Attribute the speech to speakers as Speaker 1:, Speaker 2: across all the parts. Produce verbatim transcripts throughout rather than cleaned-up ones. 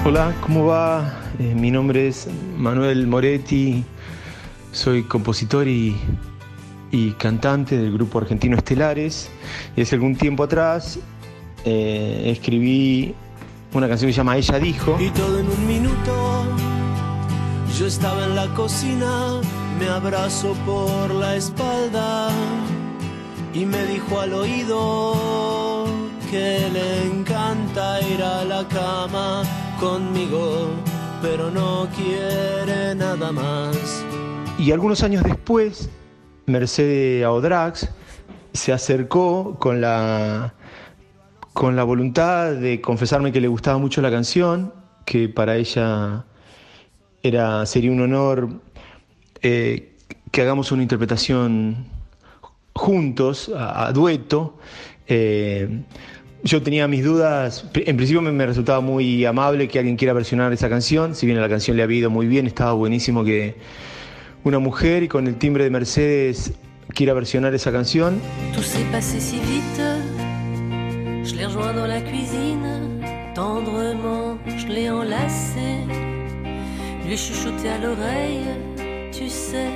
Speaker 1: Hola, ¿cómo va? Eh, mi nombre es Manuel Moretti, soy compositor y, y cantante del grupo argentino Estelares. Y hace algún tiempo atrás eh, escribí una canción que se llama Ella Dijo.
Speaker 2: Y todo en un minuto, yo estaba en la cocina, me abrazó por la espalda y me dijo al oído que le encanta ir a la cama conmigo, pero no quiere nada más.
Speaker 1: Y algunos años después, Mercedes Audrax se acercó con la, con la voluntad de confesarme que le gustaba mucho la canción, que para ella era, sería un honor eh, que hagamos una interpretación juntos, a, a dueto. Eh, Yo tenía mis dudas, en principio me, me resultaba muy amable que alguien quiera versionar esa canción, si bien a la canción le había ido muy bien, estaba buenísimo que una mujer y con el timbre de Mercedes quiera versionar esa canción.
Speaker 3: Tout s'est passé si vite, je l'ai rejoint dans la cuisine, tendrement je l'ai enlacé, lui ai chuchoté à l'oreille, tu sais,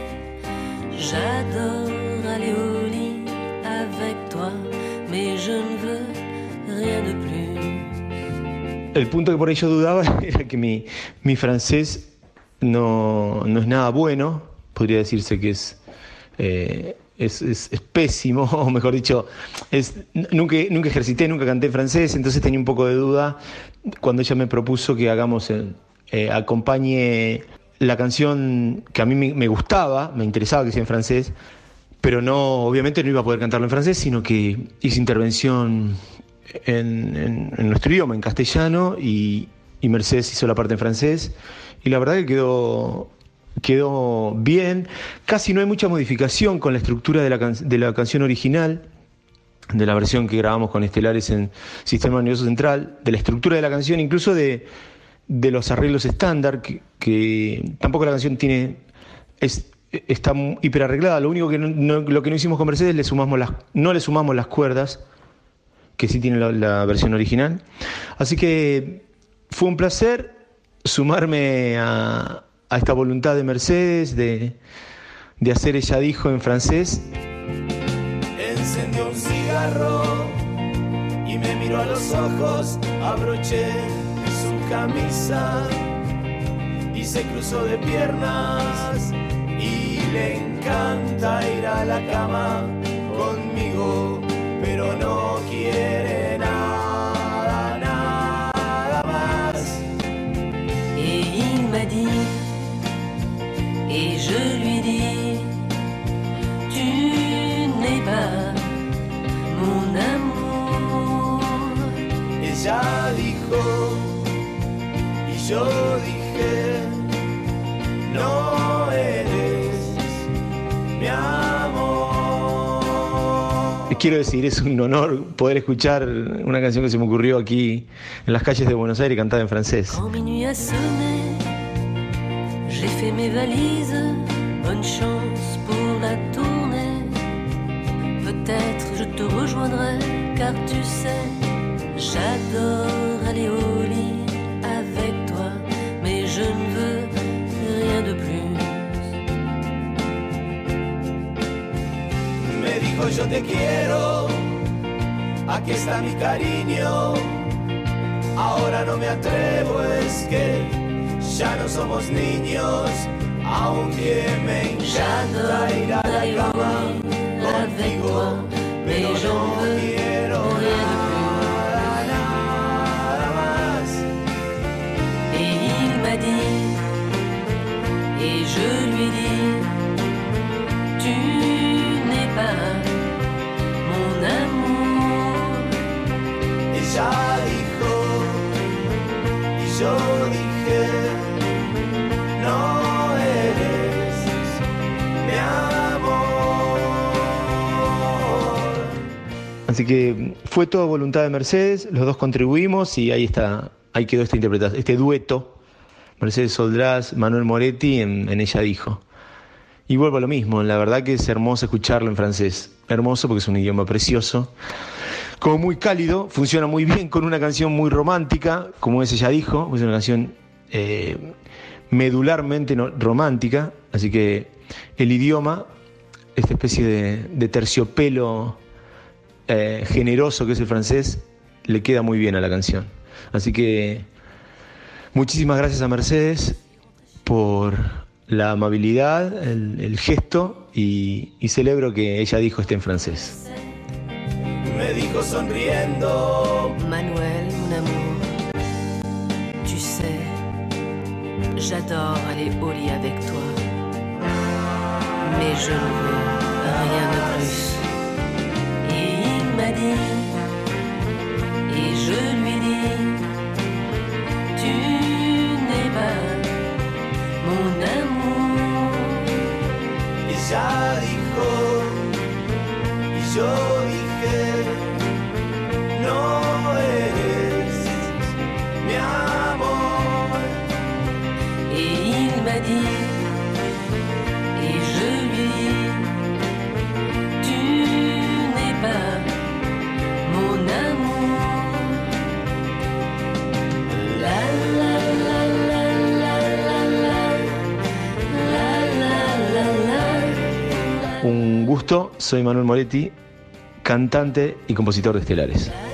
Speaker 3: j'adore aller au lit avec toi, mais je ne veux rien de plus.
Speaker 1: El punto que por ahí yo dudaba era que mi, mi francés no, no es nada bueno, podría decirse que es, eh, es, es, es pésimo, o mejor dicho, es, nunca, nunca ejercité, nunca canté francés, entonces tenía un poco de duda cuando ella me propuso que hagamos, eh, eh, acompañe la canción que a mí me, me gustaba, me interesaba que sea en francés, pero no, obviamente no iba a poder cantarlo en francés, sino que hice intervención En, en, en nuestro idioma, en castellano, y, y Mercedes hizo la parte en francés, y la verdad que quedó, quedó bien. Casi no hay mucha modificación con la estructura de la, can, de la canción original, de la versión que grabamos con Estelares en Sistema Nervioso Central, de la estructura de la canción, incluso de, de los arreglos estándar, que, que tampoco la canción tiene... Es, está hiper arreglada. Lo único que no, no, lo que no hicimos con Mercedes, le sumamos las, no le sumamos las cuerdas, que sí tiene la, la versión original. Así que fue un placer sumarme a, a esta voluntad de Mercedes de, de hacer Ella Dijo en francés.
Speaker 2: Encendió un cigarro y me miró a los ojos, abroché su camisa y se cruzó de piernas y le encanta ir a la cama conmigo, pero no quiere nada, nada más.
Speaker 3: Et il m'a dit, et je lui dis, tu n'es pas mon amour.
Speaker 2: Ella dijo, y yo dije, no eres mi amor.
Speaker 1: Quiero decir, es un honor poder escuchar una canción que se me ocurrió aquí en las calles de Buenos Aires cantada en francés.
Speaker 3: Quand minuit a sonné, j'ai fait mes valises, bonne chance pour la tournée. Peut-être je te rejoindrai, car tu sais, j'adore aller au lit avec toi, mais je ne veux rien de plus.
Speaker 2: Me dijo yo te quiero, aquí está mi cariño, ahora no me atrevo, es que ya no somos niños, aunque me encanta ir a la cama contigo, pero no quiero nada, nada más.
Speaker 3: Et il m'a dit, et je lui dis, tu n'es pas mon amour.
Speaker 2: Ella dijo, y yo dije, no eres mi amor.
Speaker 1: Así que fue todo voluntad de Mercedes, los dos contribuimos y ahí está, ahí quedó esta interpretación, este dueto, Mercedes Audrax, Manuel Moretti en, en Ella Dijo. Y vuelvo a lo mismo, la verdad que es hermoso escucharlo en francés, hermoso porque es un idioma precioso, como muy cálido, funciona muy bien con una canción muy romántica, como ese ya dijo, es una canción eh, medularmente no, romántica, así que el idioma, esta especie de, de terciopelo eh, generoso que es el francés, le queda muy bien a la canción. Así que muchísimas gracias a Mercedes por la amabilidad, el, el gesto, y, y celebro que ella dijo esté en francés.
Speaker 2: Me dijo sonriendo:
Speaker 3: Manuel, mon amour, tu sais, j'adore aller au lit avec toi, mais je ne veux rien de plus. Et il m'a dit, et je lui dis, tu n'es pas mon amour.
Speaker 2: Y ella dijo, y yo dije, no eres mi amor.
Speaker 3: Et il m'a dit, et je lui dis, tu n'es pas mon amour. La la la la la la la la la la.
Speaker 1: Un gusto, soy Manuel Moretti, cantante y compositor de Estelares.